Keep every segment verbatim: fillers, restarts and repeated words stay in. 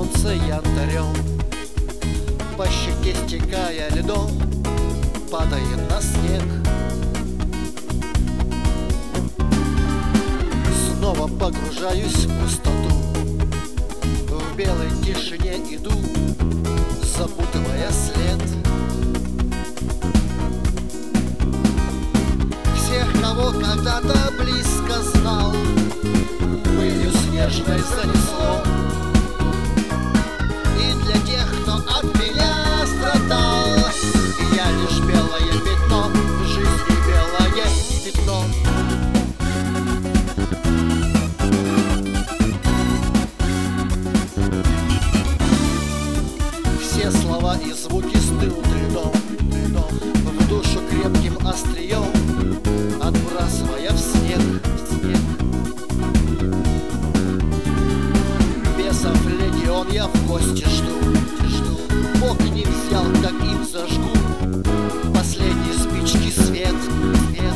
солнце янтарем, по щеке стекая льдом, падает на снег. Снова погружаюсь в пустоту, в белой тишине иду, запутывая след. Всех, кого когда-то близко знал, пылью снежной занесло. И для тех, кто от меня страдал, я лишь белое пятно, в жизни белое пятно. Все слова и звуки стынут льдом, в душу крепким острием, отбрасывая в снег, в снег. Бесов легион я в гости жду, жду. Бог не взял, как им зажгу последние спички свет, свет.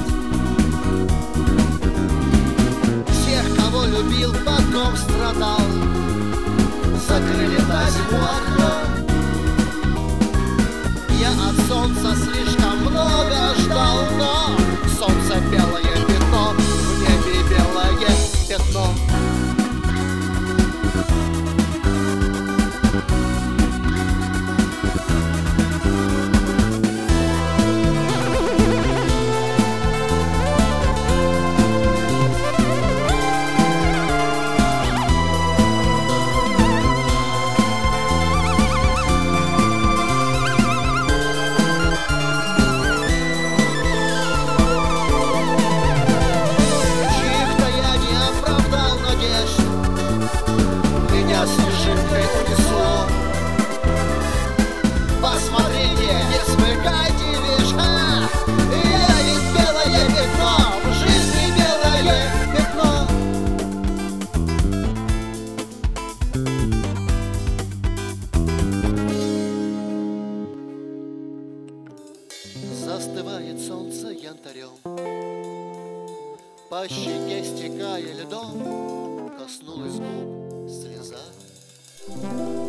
Всех, кого любил, потом страдал, закрыли на зиму окно. Я от солнца слишком много ждал, но солнце белое пятно, в небе белое пятно. Снежинкой унесло. Посмотрите, не смыкайте вишь, а! Я ведь белое пятно, в жизни белое пятно. Застывает солнце янтарем, по щеке стекая льдом, коснулась губ слеза.